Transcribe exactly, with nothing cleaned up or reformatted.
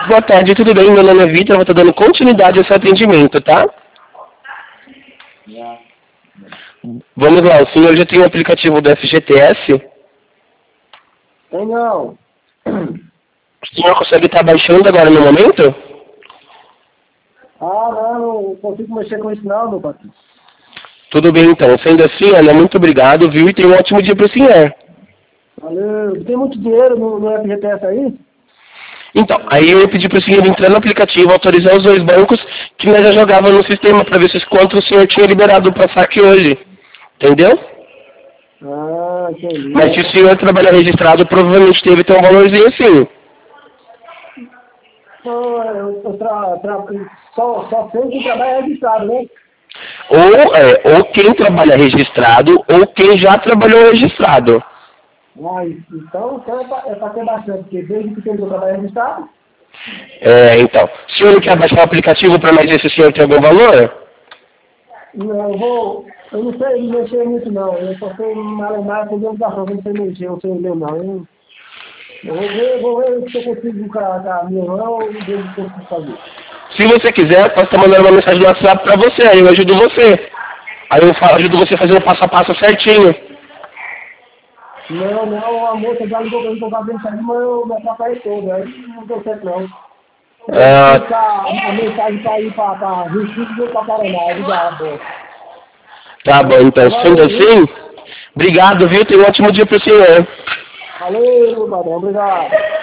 boa tarde, tudo bem? Meu nome é Vitor, eu vou estar dando continuidade ao seu atendimento, tá? Vamos lá, o senhor já tem o aplicativo do F G T S? Tem não. O senhor consegue estar baixando agora no momento? Ah, não, não consigo mexer com isso não, meu patrão. Tudo bem então, sendo assim, Ana, muito obrigado, viu? E tenha um ótimo dia para o senhor. Valeu. Tem muito dinheiro no, no F G T S aí? Então, aí eu ia pedir para o senhor entrar no aplicativo, autorizar os dois bancos que nós já jogávamos no sistema para ver se quanto o senhor tinha liberado para saque hoje. Entendeu? Ah, entendi. Mas se o senhor trabalhar registrado, provavelmente deve ter um valorzinho sim. Não, eu, eu tra, tra, só, só sei que trabalha registrado, né? Ou, é, ou quem trabalha registrado, ou quem já trabalhou registrado. Ah, então, então é para ter bastante, porque desde que tem que eu trabalho registrado. É, então. O senhor não quer baixar o aplicativo para nós ver se o senhor tem algum valor? Não, eu vou. Eu não sei mexer muito não. Eu só sei malemar com dentro da frente, eu não sei mexer, eu não sei ler não. Eu, eu vou ver, vou ver se eu consigo com a, com a minha irmã e ver o que eu consigo fazer. Se você quiser, eu posso estar mandando uma mensagem no WhatsApp para você, aí eu ajudo você. Aí eu fa- ajudo você a fazer o passo a passo certinho. Não, não, a moça já ligou pra mim que eu tava mensagem, mas eu me atrapalhei todo, aí não deu certo não. Eu vou Ah, colocar a mensagem para ir para para Recife ou para Paraná, obrigado. tá bom, então. Sendo Valeu, viu? assim, obrigado, viu? Tenha um ótimo dia para o senhor. Valeu, meu padrão, obrigado.